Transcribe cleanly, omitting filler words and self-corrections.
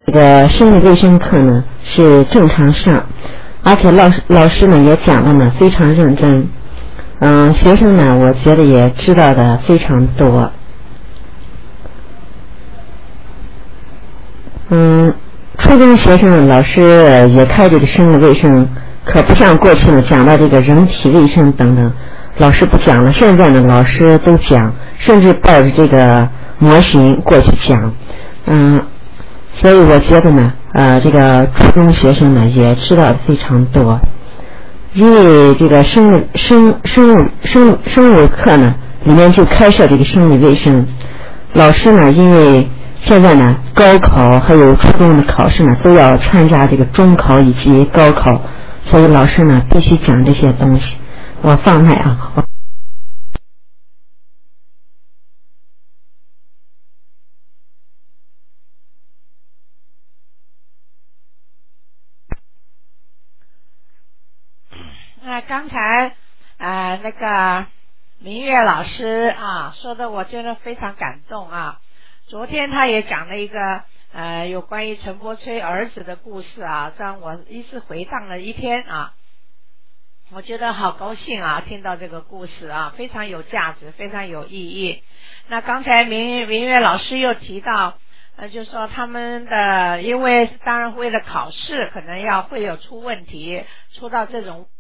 这个生理卫生课呢是正常上，而且老师呢也讲的呢非常认真，学生呢我觉得也知道的非常多。初中学生老师也开这个生理卫生，可不像过去呢讲到这个人体卫生等等，老师不讲了。现在呢老师都讲，甚至抱着这个模型过去讲。所以我觉得呢，这个初中学生呢也知道的非常多。因为这个生物课呢里面就开设这个生理卫生，老师呢因为现在呢高考还有初中的考试呢都要参加这个中考以及高考，所以老师呢必须讲这些东西。我放麦啊。 刚才那个明月老师说的我觉得非常感动啊。昨天他也讲了一个有关于陈伯崔儿子的故事啊，让我一直回荡了一天啊。我觉得好高兴啊，听到这个故事啊，非常有价值，非常有意义。那刚才明月老师又提到就说他们的因为当然为了考试可能会有出问题，出到这种